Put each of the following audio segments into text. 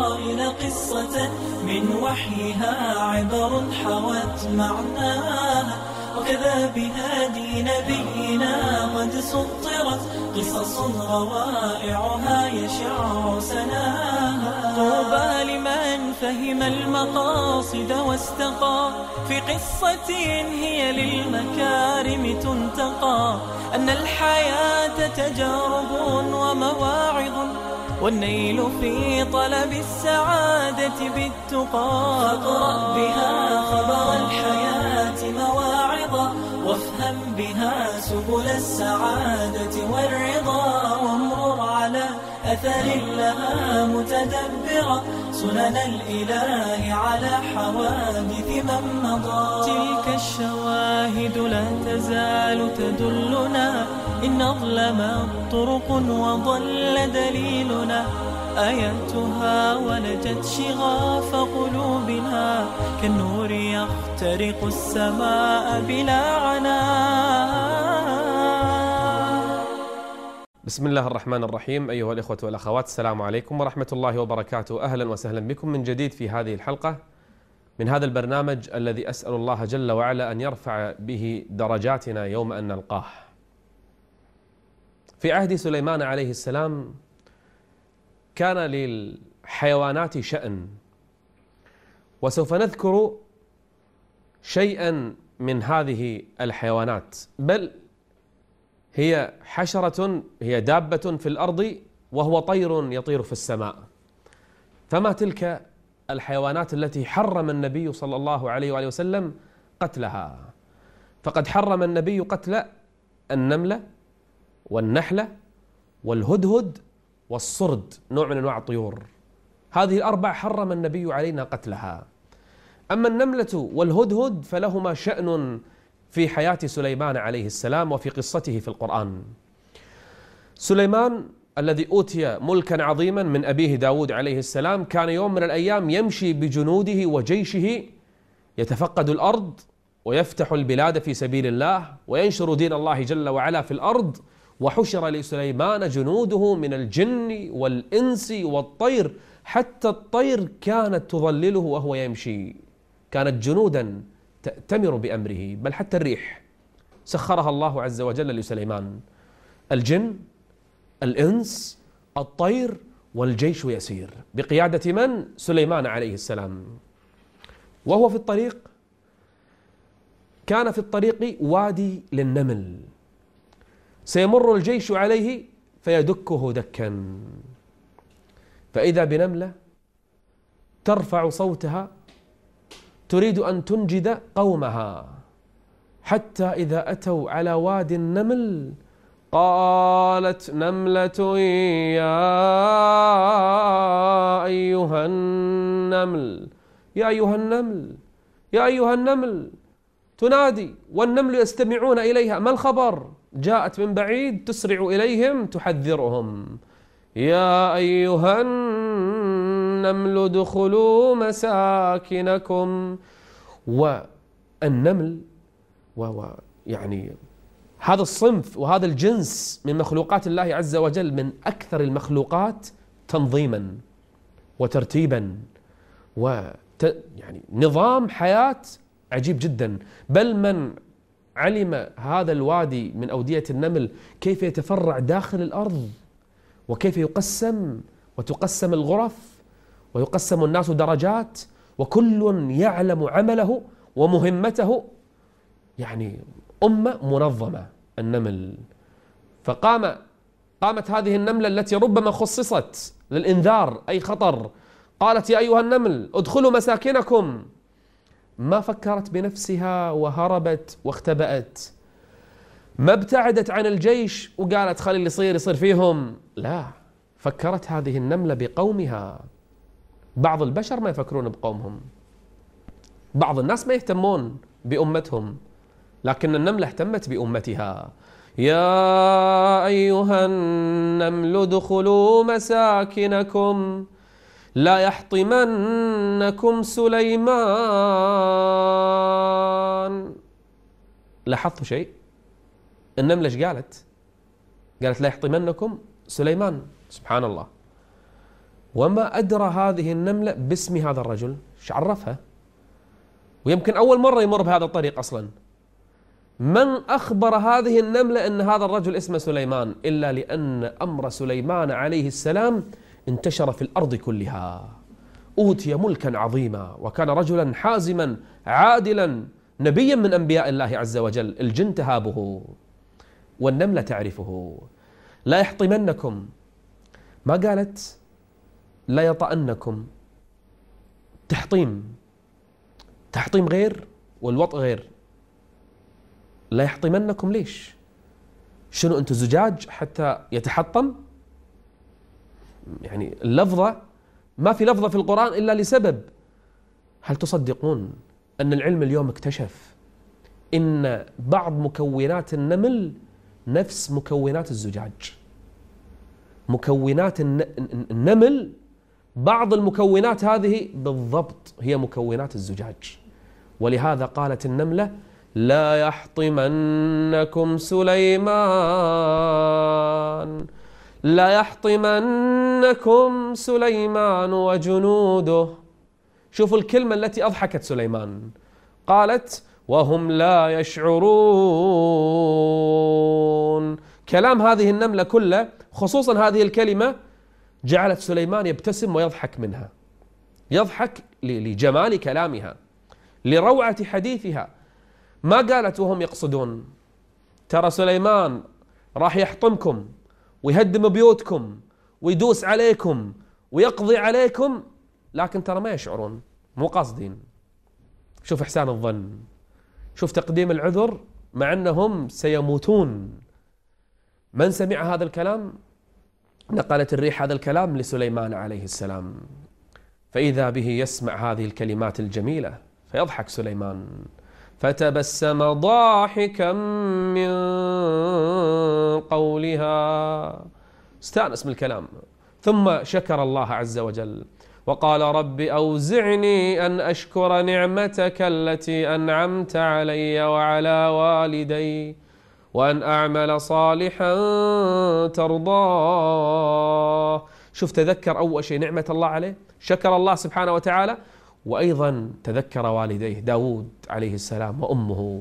إسرائيل قصة من وحيها عبر حوت معناها، وكذا بهادي نبينا قد سطرت قصص روائعها يشع سناها. طوبى لمن فهم المقاصد واستقى في قصة هي للمكارم تنتقى، أن الحياة تجارب ومواعظ، والنيل في طلب السعادة بالتقى. فاقرأ بها خبر الحياة مواعظا، وافهم بها سبل السعادة والرضا، وامرر على أثر لها متدبرا سنن الإله على حوادث من مضى. تلك الشواهد لا تزال تدلنا، إن أظلمت طرق وضل دليلنا، آياتها ولجت شغاف قلوبنا، كالنور يخترق السماء بلا عناء. بسم الله الرحمن الرحيم. أيها الإخوة والأخوات، السلام عليكم ورحمة الله وبركاته. أهلا وسهلا بكم من جديد في هذه الحلقة من هذا البرنامج الذي أسأل الله جل وعلا أن يرفع به درجاتنا يوم أن نلقاه. في عهد سليمان عليه السلام كان للحيوانات شأن، وسوف نذكر شيئا من هذه الحيوانات، بل هي حشرة، هي دابة في الأرض، وهو طير يطير في السماء. فما تلك الحيوانات التي حرم النبي صلى الله عليه وآله وسلم قتلها؟ فقد حرم النبي قتل النملة والنحلة والهدهد والصرد، نوع من أنواع الطيور. هذه الأربع حرم النبي علينا قتلها. أما النملة والهدهد فلهما شأن في حياة سليمان عليه السلام وفي قصته في القرآن. سليمان الذي أوتي ملكا عظيما من أبيه داود عليه السلام كان يوم من الأيام يمشي بجنوده وجيشه يتفقد الأرض ويفتح البلاد في سبيل الله وينشر دين الله جل وعلا في الأرض. وحشر لسليمان جنوده من الجن والإنس والطير، حتى الطير كانت تظلله وهو يمشي، كانت جنودا تأتمر بأمره، بل حتى الريح سخرها الله عز وجل لسليمان. الجن، الإنس، الطير، والجيش يسير بقيادة من؟ سليمان عليه السلام. وهو في الطريق كان في الطريق وادي للنمل، سيمر الجيش عليه فيدكه دكا، فإذا بنملة ترفع صوتها تريد أن تنجد قومها، حتى إذا أتوا على وادي النمل قالت نملة يا أيها النمل، يا أيها النمل، يا أيها النمل، تنادي والنمل يستمعون إليها. ما الخبر؟ جاءت من بعيد تسرع إليهم تحذرهم: يا أيها النمل ادخلوا مساكنكم. والنمل يعني هذا الصنف وهذا الجنس من مخلوقات الله عز وجل من أكثر المخلوقات تنظيما وترتيبا يعني نظام حياة عجيب جدا. بل من علم هذا الوادي من أودية النمل كيف يتفرع داخل الأرض، وكيف يقسم وتقسم الغرف ويقسم الناس درجات، وكل يعلم عمله ومهمته، يعني أمة منظمة النمل. قامت هذه النملة التي ربما خصصت للإنذار أي خطر، قالت يا أيها النمل ادخلوا مساكنكم. ما فكرت بنفسها وهربت واختبأت، ما ابتعدت عن الجيش وقالت خلي اللي يصير فيهم، لا، فكرت هذه النملة بقومها. بعض البشر ما يفكرون بقومهم، بعض الناس ما يهتمون بأمتهم، لكن النملة اهتمت بأمتها. يا أيها النمل ادخلوا مساكنكم لا يحطمنكم سليمان. لاحظتوا شيء؟ النملة ايش قالت؟ قالت لا يحطمنكم سليمان. سبحان الله. وما أدرى هذه النملة باسم هذا الرجل، ايش عرفها؟ ويمكن أول مرة يمر بهذا الطريق أصلا. من أخبر هذه النملة أن هذا الرجل اسمه سليمان؟ إلا لأن أمر سليمان عليه السلام انتشر في الأرض كلها. أوتي ملكا عظيما، وكان رجلا حازما عادلا، نبيا من أنبياء الله عز وجل. الجن تهابه والنملة تعرفه. لا يحطمنكم، ما قالت لا يطأنكم. تحطيم غير والوطء غير. لا يحطمنكم ليش؟ شنو أنتم زجاج حتى يتحطم؟ يعني اللفظة، ما في لفظة في القرآن إلا لسبب. هل تصدقون أن العلم اليوم اكتشف إن بعض مكونات النمل نفس مكونات الزجاج؟ مكونات النمل، بعض المكونات هذه بالضبط هي مكونات الزجاج. ولهذا قالت النملة لا يحطمنكم سليمان، لا يحطمنكم سليمان وجنوده. شوفوا الكلمة التي أضحكت سليمان، قالت وهم لا يشعرون. كلام هذه النملة كله، خصوصا هذه الكلمة، جعلت سليمان يبتسم ويضحك منها. يضحك لجمال كلامها، لروعة حديثها. ما قالت وهم يقصدون ترى سليمان راح يحطمكم ويهدم بيوتكم ويدوس عليكم ويقضي عليكم، لكن ترى ما يشعرون، مو قاصدين. شوف إحسان الظن، شوف تقديم العذر مع أنهم سيموتون. من سمع هذا الكلام؟ نقلت الريح هذا الكلام لسليمان عليه السلام، فإذا به يسمع هذه الكلمات الجميلة فيضحك سليمان، فتبسم ضاحكا من قولها، استأنس من الكلام، ثم شكر الله عز وجل وقال رب أوزعني أن أشكر نعمتك التي أنعمت علي وعلى والدي وأن أعمل صالحا ترضاه. شوف، تذكر أول شيء نعمة الله عليه، شكر الله سبحانه وتعالى، وأيضا تذكر والديه داود عليه السلام وأمه.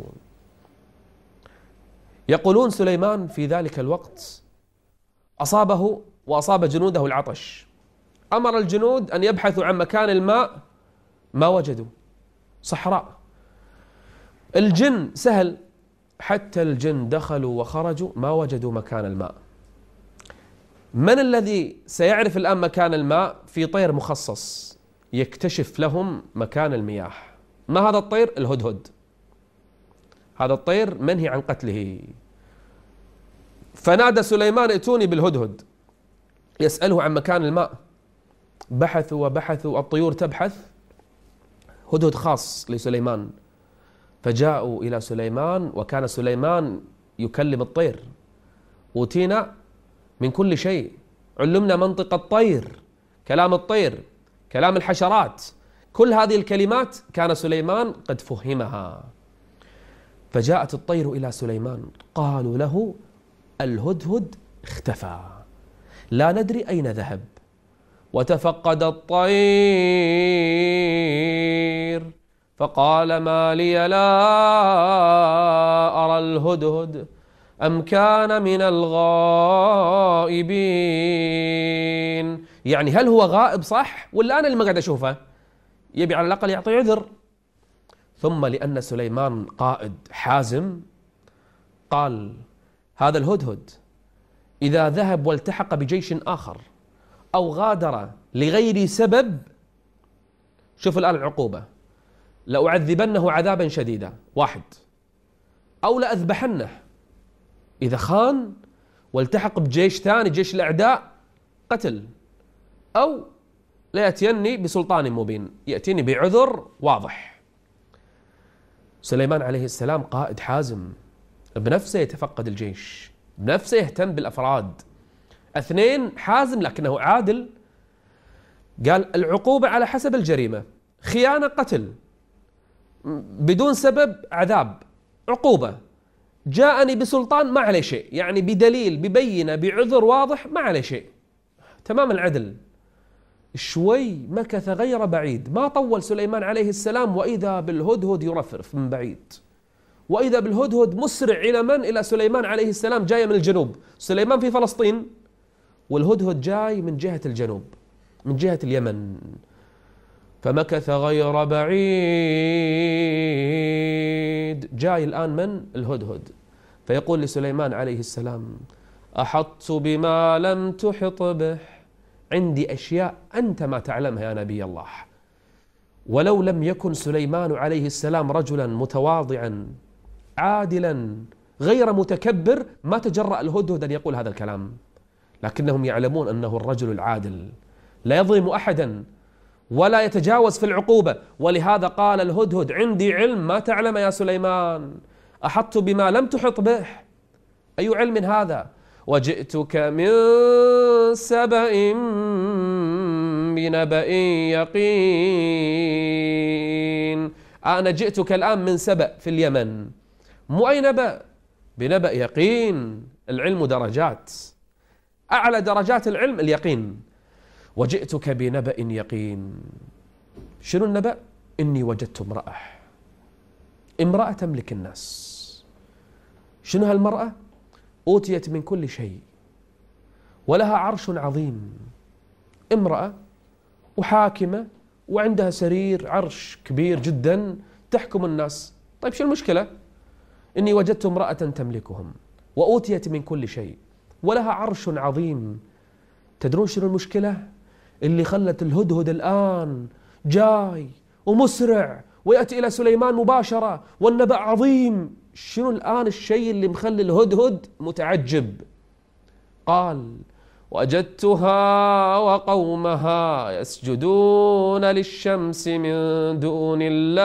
يقولون سليمان في ذلك الوقت أصابه وأصاب جنوده العطش، أمر الجنود أن يبحثوا عن مكان الماء، ما وجدوا، صحراء. الجن سهل، حتى الجن دخلوا وخرجوا ما وجدوا مكان الماء. من الذي سيعرف الآن مكان الماء؟ في طير مخصص يكتشف لهم مكان المياه. ما هذا الطير؟ الهدهد. هذا الطير منهي عن قتله. فنادى سليمان ائتوني بالهدهد يسأله عن مكان الماء. بحثوا وبحثوا، الطيور تبحث، هدهد خاص لسليمان. فجاءوا إلى سليمان، وكان سليمان يكلم الطير. أوتينا من كل شيء، علمنا منطق الطير، كلام الطير، كلام الحشرات، كل هذه الكلمات كان سليمان قد فهمها. فجاءت الطير إلى سليمان، قالوا له الهدهد اختفى، لا ندري أين ذهب. وتفقد الطير فقال ما لي لا أرى الهدهد أم كان من الغائبين. يعني هل هو غائب صح ولا أنا اللي ما قاعد أشوفه؟ يبي على الأقل يعطي عذر. ثم لأن سليمان قائد حازم قال هذا الهدهد إذا ذهب والتحق بجيش آخر أو غادر لغير سبب، شوف الآن العقوبة، لأعذبنه عذابا شديدا، واحد، أو لأذبحنه إذا خان والتحق بجيش ثاني، جيش الأعداء، قتل، أو لا يأتيني بسلطان مبين، يأتيني بعذر واضح. سليمان عليه السلام قائد حازم، بنفسه يتفقد الجيش، بنفسه يهتم بالأفراد. اثنين، حازم لكنه عادل. قال العقوبة على حسب الجريمة، خيانة قتل، بدون سبب عذاب عقوبة، جاءني بسلطان ما عليه شيء، يعني بدليل ببينة بعذر واضح ما عليه شيء، تمام العدل. شوي مكث غير بعيد، ما طول سليمان عليه السلام، وإذا بالهدهد يرفرف من بعيد، وإذا بالهدهد مسرع إلى من؟ إلى سليمان عليه السلام، جاي من الجنوب. سليمان في فلسطين والهدهد جاي من جهة الجنوب، من جهة اليمن. فمكث غير بعيد، جاي الآن من؟ الهدهد. فيقول لسليمان عليه السلام: أحطت بما لم تحط به، عندي أشياء أنت ما تعلمها يا نبي الله. ولو لم يكن سليمان عليه السلام رجلا متواضعا عادلا غير متكبر ما تجرأ الهدهد أن يقول هذا الكلام، لكنهم يعلمون أنه الرجل العادل لا يظلم أحدا ولا يتجاوز في العقوبة. ولهذا قال الهدهد: عندي علم ما تعلم يا سليمان، أحطت بما لم تحط به. أي علم هذا؟ وجئتك من سبأ بنبأ يقين. أنا جئتك الآن من سبأ في اليمن، مو أي نبأ، بنبأ يقين. العلم درجات، أعلى درجات العلم اليقين. وجئتك بنبأ يقين. شنو النبأ؟ إني وجدت امرأة تملك الناس. شنو هالمرأة؟ أوتيت من كل شيء ولها عرش عظيم، امرأة وحاكمة وعندها سرير، عرش كبير جدا تحكم الناس. طيب شو المشكلة؟ إني وجدت امرأة تملكهم وأوتيت من كل شيء ولها عرش عظيم. تدرون شنو المشكلة؟ اللي خلت الهدهد الآن جاي ومسرع ويأتي إلى سليمان مباشرة والنبأ عظيم. شنو الآن الشيء اللي مخلي الهدهد متعجب؟ قال: وجدتها وقومها يسجدون للشمس من دون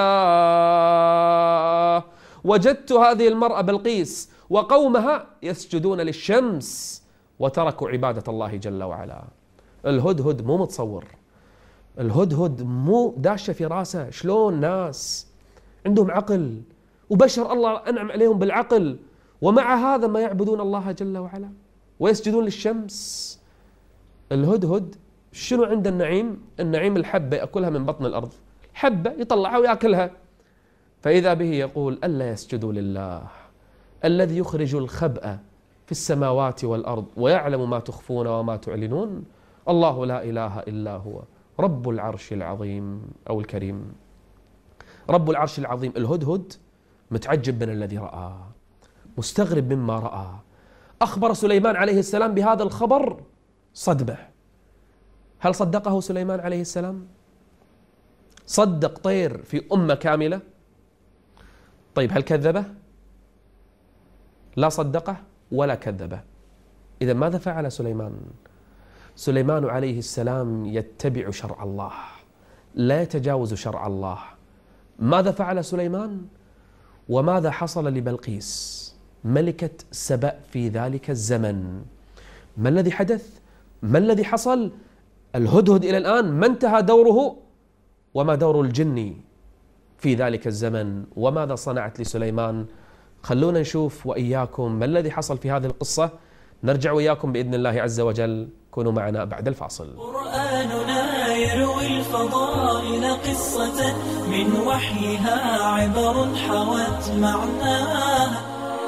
الله. وجدت هذه المرأة بلقيس وقومها يسجدون للشمس وتركوا عبادة الله جل وعلا. الهدهد مو متصور، الهدهد مو داشة في راسه شلون ناس عندهم عقل وبشر الله أنعم عليهم بالعقل، ومع هذا ما يعبدون الله جل وعلا ويسجدون للشمس. الهدهد شنو عنده النعيم؟ النعيم الحبة يأكلها من بطن الأرض، حبة يطلعها ويأكلها. فإذا به يقول: ألا يسجدوا لله الذي يخرج الخبأ في السماوات والأرض ويعلم ما تخفون وما تعلنون، الله لا إله إلا هو رب العرش العظيم أو الكريم. رب العرش العظيم. الهدهد متعجب من الذي رأى، مستغرب مما رأى. أخبر سليمان عليه السلام بهذا الخبر صدمة. هل صدقه سليمان عليه السلام؟ صدق طير في أمة كاملة؟ طيب هل كذبه؟ لا صدقه ولا كذبه. إذا ماذا فعل سليمان؟ سليمان عليه السلام يتبع شرع الله، لا يتجاوز شرع الله. ماذا فعل سليمان؟ وماذا حصل لبلقيس ملكة سبأ في ذلك الزمن؟ ما الذي حدث؟ ما الذي حصل؟ الهدهد إلى الآن ما انتهى دوره، وما دور الجن في ذلك الزمن، وماذا صنعت لسليمان؟ خلونا نشوف وإياكم ما الذي حصل في هذه القصة. نرجع وإياكم بإذن الله عز وجل. كونوا معنا بعد الفاصل. قرآننا يروي الفضائل قصة من وحيها عبر حوت معناها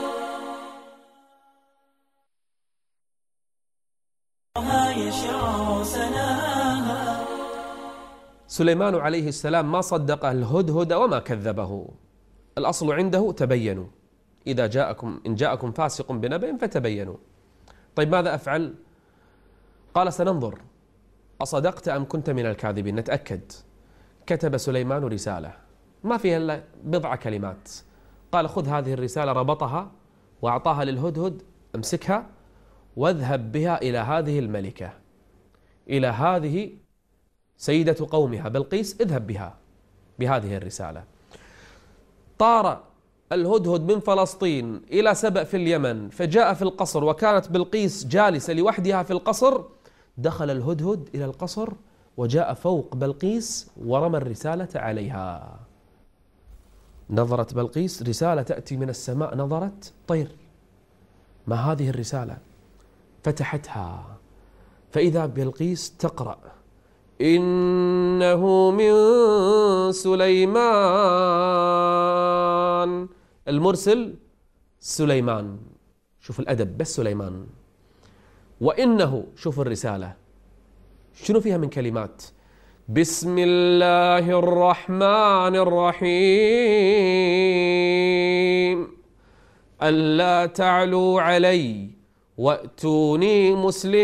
يشع سناها. سليمان عليه السلام ما صدق الهدهد وما كذبه. الأصل عنده تبينوا، إن جاءكم فاسق بنبأ فتبينوا. طيب ماذا أفعل؟ قال: سننظر أصدقت أم كنت من الكاذبين، نتأكد. كتب سليمان رسالة ما فيها إلا بضع كلمات. قال: خذ هذه الرسالة، ربطها وأعطاها للهدهد، امسكها واذهب بها إلى هذه الملكة، إلى هذه سيدة قومها بلقيس، اذهب بها بهذه الرسالة. طار الهدهد من فلسطين إلى سبأ في اليمن، فجاء في القصر وكانت بلقيس جالسة لوحدها في القصر. دخل الهدهد إلى القصر وجاء فوق بلقيس ورمى الرسالة عليها. نظرت بلقيس، رسالة تأتي من السماء، نظرت طير، ما هذه الرسالة؟ فتحتها فإذا بلقيس تقرأ: إنه من سليمان. المرسل سليمان، شوف الأدب، بس سليمان. وإنه، شوف الرسالة شنو فيها من كلمات: بسم الله الرحمن الرحيم ألا تعلوا علي وأتوني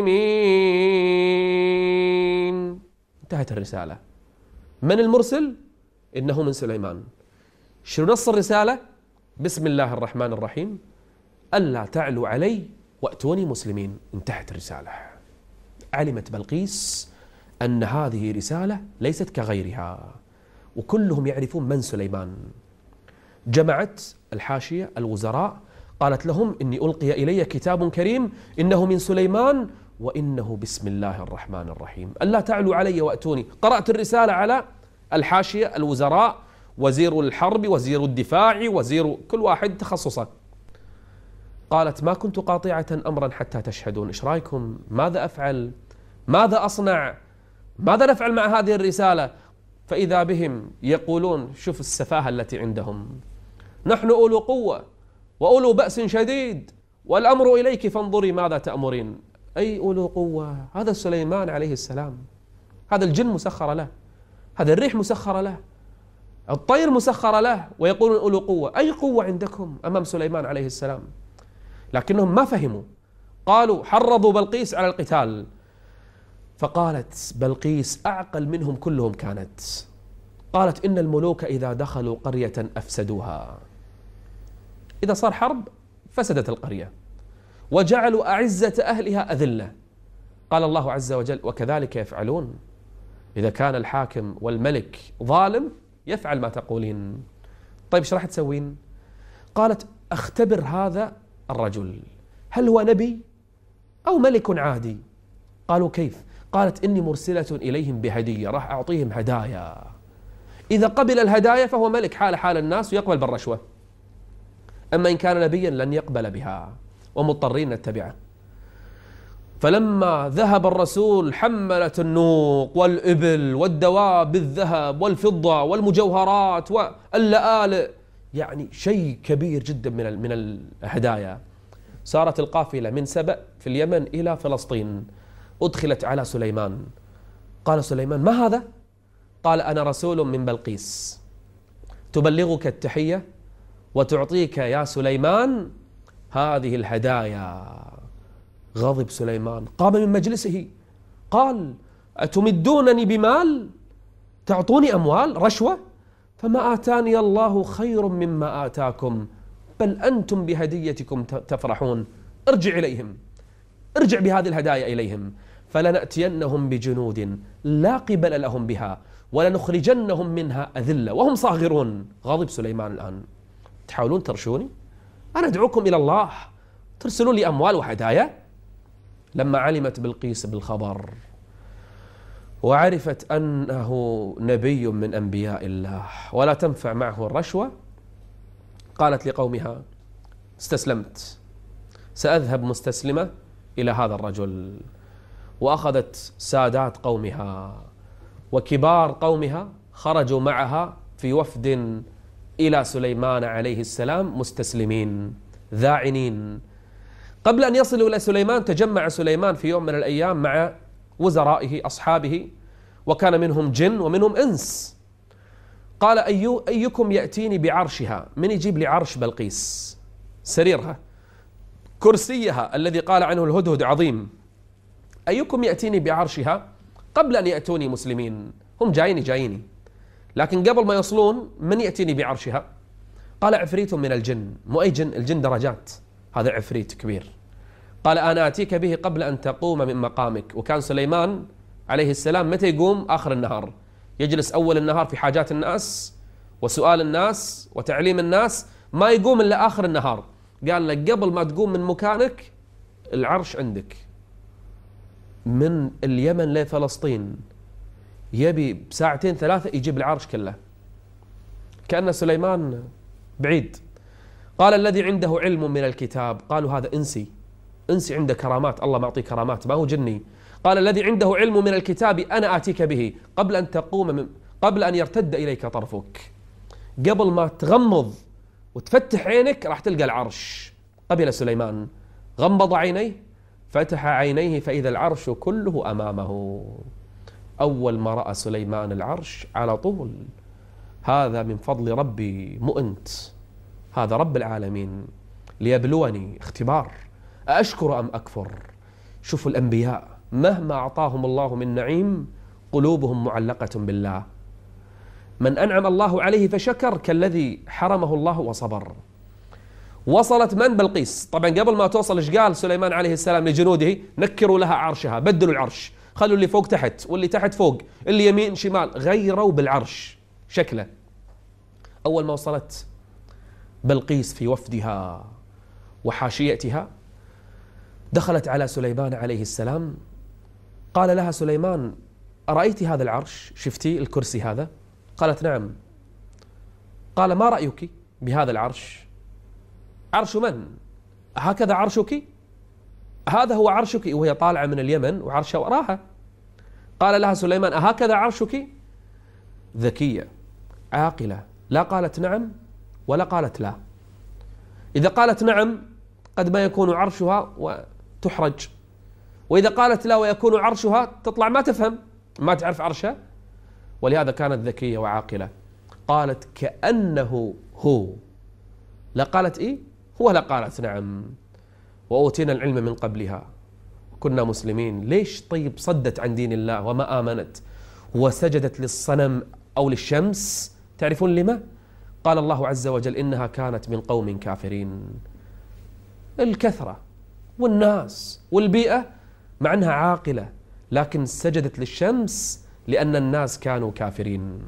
مسلمين. انتهت الرسالة. من المرسل؟ إنه من سليمان. شنو نص الرسالة؟ بسم الله الرحمن الرحيم ألا تعلوا علي وأتوني مسلمين. انتهت الرسالة. علمت بلقيس أن هذه رسالة ليست كغيرها، وكلهم يعرفون من سليمان. جمعت الحاشية الوزراء، قالت لهم: إني ألقي إلي كتاب كريم إنه من سليمان وإنه بسم الله الرحمن الرحيم ألا تعلوا علي وأتوني. قرأت الرسالة على الحاشية الوزراء، وزير الحرب، وزير الدفاع، وزير كل واحد تخصصه. قالت: ما كنت قاطعة أمرا حتى تشهدون. إيش رأيكم؟ ماذا أفعل؟ ماذا أصنع؟ ماذا نفعل مع هذه الرسالة؟ فإذا بهم يقولون، شوف السفاهة التي عندهم: نحن أولو قوة وأولو بأس شديد والأمر إليك فانظري ماذا تأمرين. أي أولو قوة؟ هذا سليمان عليه السلام، هذا الجن مسخر له، هذا الريح مسخر له، الطير مسخر له، ويقولون أولو قوة. أي قوة عندكم أمام سليمان عليه السلام؟ لكنهم ما فهموا، قالوا حرضوا بلقيس على القتال. فقالت بلقيس أعقل منهم كلهم كانت، قالت: إن الملوك إذا دخلوا قرية أفسدوها. إذا صار حرب فسدت القرية، وجعلوا أعزة أهلها أذلة. قال الله عز وجل: وكذلك يفعلون. إذا كان الحاكم والملك ظالم يفعل ما تقولين. طيب ايش راح تسوين؟ قالت: أختبر هذا الرجل هل هو نبي أو ملك عادي. قالوا: كيف؟ قالت: إني مرسلة إليهم بهدية، راح أعطيهم هدايا، إذا قبل الهدايا فهو ملك حال الناس ويقبل بالرشوة، أما إن كان نبيا لن يقبل بها ومضطرين نتبعه. فلما ذهب الرسول حملت النوق والإبل والدواب بالذهب والفضة والمجوهرات واللآلئ، يعني شيء كبير جدا من الهدايا. سارت القافلة من سبأ في اليمن إلى فلسطين، أدخلت على سليمان. قال سليمان: ما هذا؟ قال: أنا رسول من بلقيس تبلغك التحية وتعطيك يا سليمان هذه الهدايا. غضب سليمان، قام من مجلسه، قال: أتمدونني بمال؟ تعطوني أموال رشوة؟ فما آتاني الله خير مما آتاكم، بل أنتم بهديتكم تفرحون. ارجع إليهم، ارجع بهذه الهدايا إليهم، فلنأتينهم بجنود لا قبل لهم بها ولنخرجنهم منها أذلة وهم صاغرون. غضب سليمان الآن: تحاولون ترشوني؟ أنا أدعوكم إلى الله، ترسلون لي أموال وهدايا؟ لما علمت بلقيس بالخبر وعرفت أنه نبي من أنبياء الله ولا تنفع معه الرشوة، قالت لقومها: استسلمت، سأذهب مستسلمة إلى هذا الرجل. وأخذت سادات قومها وكبار قومها خرجوا معها في وفد إلى سليمان عليه السلام مستسلمين ذاعنين. قبل أن يصلوا إلى سليمان تجمع سليمان في يوم من الأيام مع وزرائه أصحابه، وكان منهم جن ومنهم إنس. قال: أيكم يأتيني بعرشها؟ من يجيب لي عرش بلقيس، سريرها، كرسيها الذي قال عنه الهدهد عظيم، أيكم يأتيني بعرشها قبل أن يأتوني مسلمين؟ هم جاييني، لكن قبل ما يصلون من يأتيني بعرشها؟ قال: عفريت من الجن. مو أي جن، الجن درجات، هذا عفريت كبير. قال: أنا آتيك به قبل أن تقوم من مقامك. وكان سليمان عليه السلام متى يقوم؟ آخر النهار، يجلس أول النهار في حاجات الناس وسؤال الناس وتعليم الناس، ما يقوم إلا آخر النهار. قال لك: قبل ما تقوم من مكانك العرش عندك. من اليمن لفلسطين يبي بساعتين ثلاثة يجيب العرش كله، كأن سليمان بعيد. قال: الذي عنده علم من الكتاب. قالوا: هذا إنسي عنده كرامات، الله معطيه كرامات، ما هو جني. قال الذي عنده علم من الكتاب أنا آتيك به قبل أن يرتد إليك طرفك. قبل ما تغمض وتفتح عينك راح تلقى العرش. قبل سليمان، غمض عينيه، فتح عينيه فإذا العرش كله أمامه. أول ما رأى سليمان العرش على طول، هذا من فضل ربي مؤنت، هذا رب العالمين ليبلوني، اختبار، أشكر أم أكفر. شوفوا الأنبياء مهما أعطاهم الله من نعيم قلوبهم معلقة بالله. من أنعم الله عليه فشكر كالذي حرمه الله وصبر. وصلت من؟ بلقيس. طبعا قبل ما توصل ايش قال سليمان عليه السلام لجنوده؟ نكروا لها عرشها، بدلوا العرش، خلوا اللي فوق تحت واللي تحت فوق، اللي يمين شمال، غيروا بالعرش شكله. أول ما وصلت بلقيس في وفدها وحاشيتها دخلت على سليمان عليه السلام، قال لها سليمان أرأيت هذا العرش؟ شفتي الكرسي هذا؟ قالت نعم. قال ما رأيك بهذا العرش؟ عرش من؟ هكذا عرشك؟ هذا هو عرشك؟ وهي طالعة من اليمن وعرشها وراها. قال لها سليمان أهكذا عرشك؟ ذكية عاقلة، لا قالت نعم ولا قالت لا. إذا قالت نعم قد ما يكون عرشها وتحرج، وإذا قالت لا ويكون عرشها تطلع ما تفهم، ما تعرف عرشها. ولهذا كانت ذكية وعاقلة، قالت كأنه هو، لا قالت إيه هو، لا قالت نعم. وأوتينا العلم من قبلها كنا مسلمين. ليش طيب صدت عن دين الله وما آمنت وسجدت للصنم أو للشمس؟ تعرفون لما؟ قال الله عز وجل إنها كانت من قوم كافرين. الكثرة والناس والبيئة مع أنها عاقلة، لكن سجدت للشمس لأن الناس كانوا كافرين.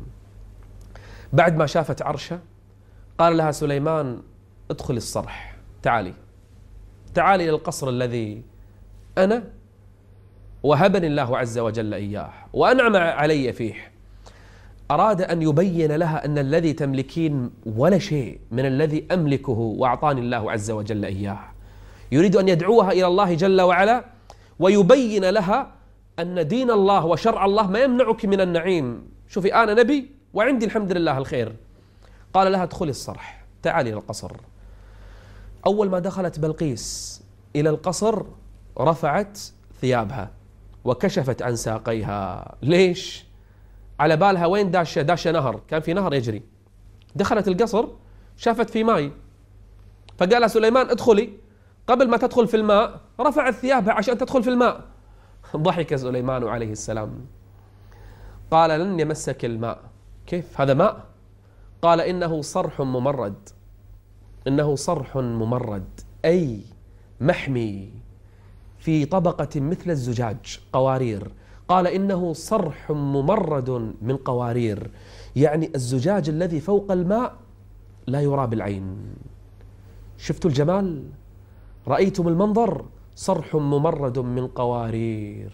بعد ما شافت عرشه قال لها سليمان ادخل الصرح، تعالي إلى القصر الذي أنا وهبني الله عز وجل إياه وأنعم علي فيه. أراد أن يبين لها أن الذي تملكين ولا شيء من الذي أملكه وأعطاني الله عز وجل إياه. يريد أن يدعوها إلى الله جل وعلا ويبين لها أن دين الله وشرع الله ما يمنعك من النعيم. شوفي أنا نبي وعندي الحمد لله الخير. قال لها ادخلي الصرح، تعالي إلى القصر. أول ما دخلت بلقيس إلى القصر رفعت ثيابها وكشفت عن ساقيها. ليش؟ على بالها وين داشة نهر، كان في نهر يجري. دخلت القصر شافت في ماء، فقال سليمان ادخلي. قبل ما تدخل في الماء رفعت ثيابها عشان تدخل في الماء. ضحك سليمان عليه السلام، قال لن يمسك الماء. كيف هذا ماء؟ قال إنه صرح ممرد، إنه صرح ممرد أي محمي في طبقة مثل الزجاج، قوارير. قال إنه صرح ممرد من قوارير، يعني الزجاج الذي فوق الماء لا يرى بالعين. شفتوا الجمال؟ رأيتم المنظر؟ صرح ممرد من قوارير.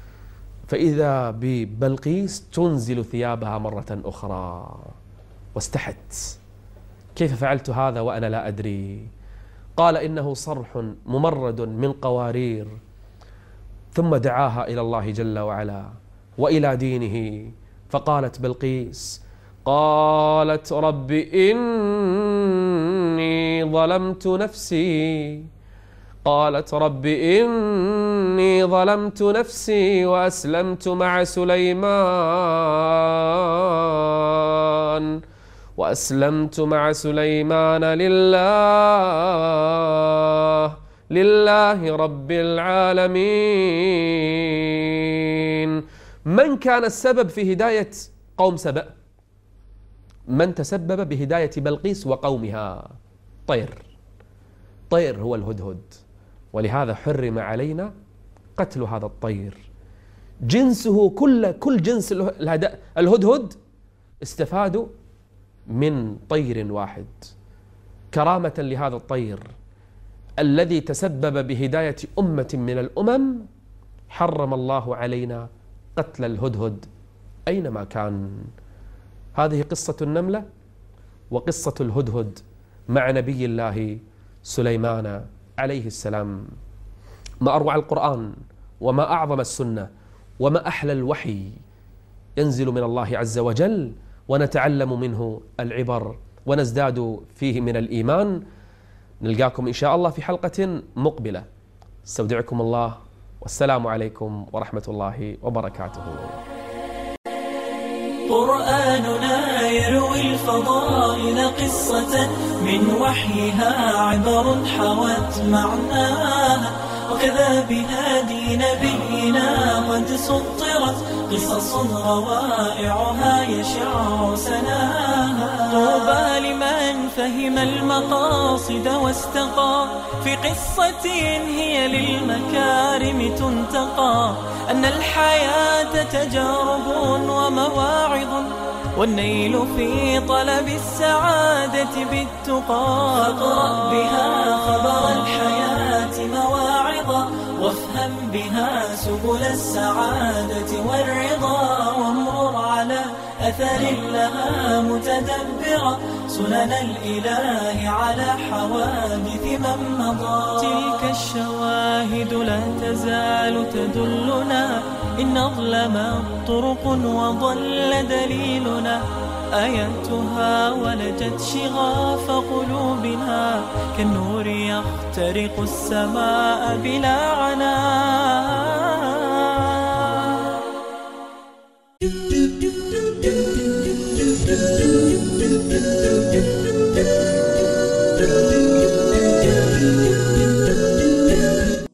فإذا ببلقيس تنزل ثيابها مرة أخرى واستحت، كيف فعلت هذا وأنا لا أدري؟ قال إنه صرح ممرد من قوارير. ثم دعاها إلى الله جل وعلا وإلى دينه. فقالت بلقيس قالت رب إني ظلمت نفسي، قالت رب إني ظلمت نفسي وأسلمت مع سليمان لله رب العالمين. من كان السبب في هداية قوم سبأ؟ من تسبب بهداية بلقيس وقومها؟ طير هو الهدهد، ولهذا حرم علينا قتل هذا الطير. جنسه كل جنس الهدهد استفادوا من طير واحد، كرامة لهذا الطير الذي تسبب بهداية أمة من الأمم. حرم الله علينا قتل الهدهد أينما كان. هذه قصة النملة وقصة الهدهد مع نبي الله سليمان عليه السلام. ما أروع القرآن وما أعظم السنة وما أحلى الوحي ينزل من الله عز وجل، ونتعلم منه العبر ونزداد فيه من الإيمان. نلقاكم إن شاء الله في حلقة مقبلة. استودعكم الله، والسلام عليكم ورحمة الله وبركاته. قرآننا يروي الفضائل قصة من وحيها عبر حوت معناها، وكذا بهادي نبينا قد سطرت قصص روائعها يشع سناها. طوبى لمن فهم المقاصد واستقى في قصة هي للمكارم تنتقى، أن الحياة تجارب ومواعظ، والنيل في طلب السعادة بالتقى. فاقرأ بها خبر الحياة مواعظا، وافهم بها سبل السعادة والرضا، وامرر على أثر لها متدبرا سنن الإله على حوادث من مضى. تلك الشواهد لا تزال تدلنا، إن أظلم طرق وضل دليلنا، آياتها ولجت شغاف قلوبنا، كالنور يخترق السماء بلا عناء.